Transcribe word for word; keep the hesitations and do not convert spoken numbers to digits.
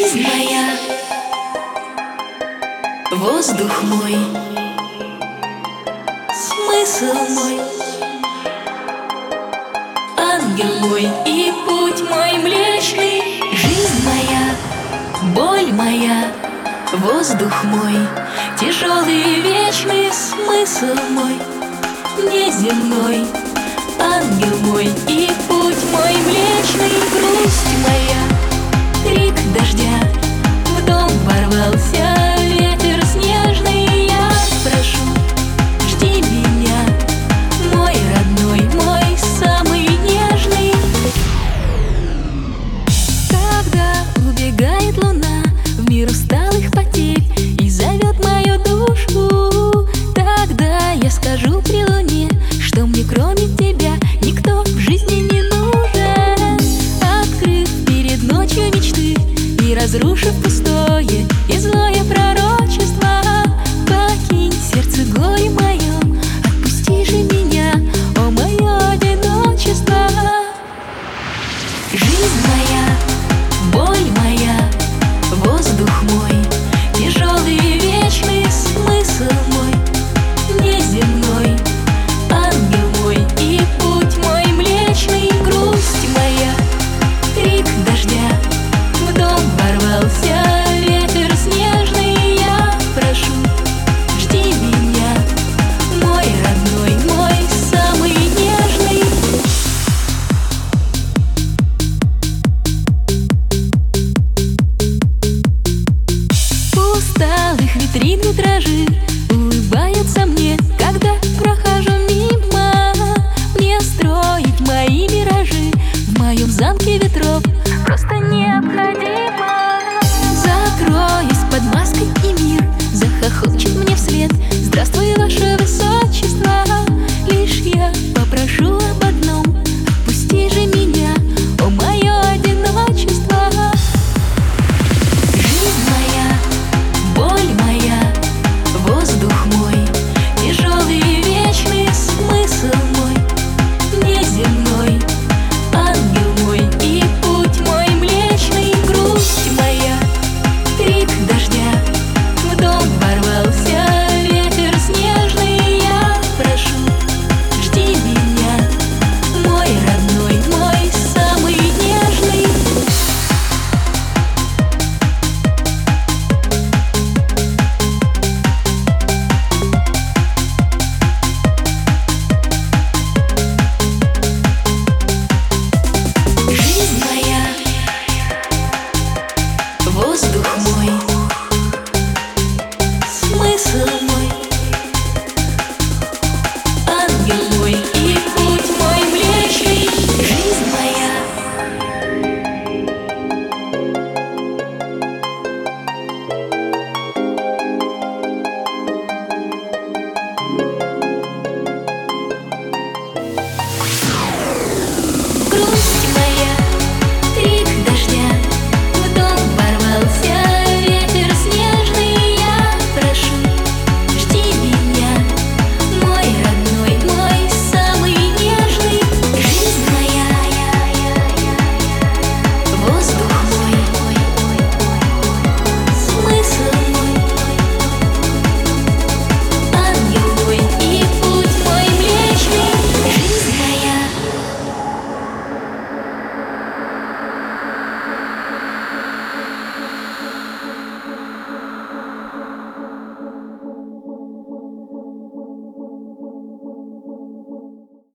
Жизнь моя, воздух мой, смысл мой, ангел мой и путь мой млечный. Жизнь моя, боль моя, воздух мой, тяжелый и вечный, смысл мой, неземной, ангел мой и путь мой млечный. Грусть моя, крик дождя, в дом ворвался ветер снежный. Я прошу, жди меня, мой родной, мой самый нежный. Когда убегает луна в мир усталых потерь и зовет мою душу, тогда я скажу при луне, что мне кроме тебя никто в жизни не нужен. Открыв перед ночью мечты и разрушив пустое и злое пророчество, покинь сердце горе мое, отпусти же меня, о мое одиночество. Жизнь моя, боль моя, воздух мой, тяжелый и вечный, смысл мой, неземной, ангел мой и путь мой млечный. Грусть моя, крик дождя, в дом ворвался ветер снежный. Я прошу, жди меня, мой родной, мой самый нежный. Усталых витрин витражи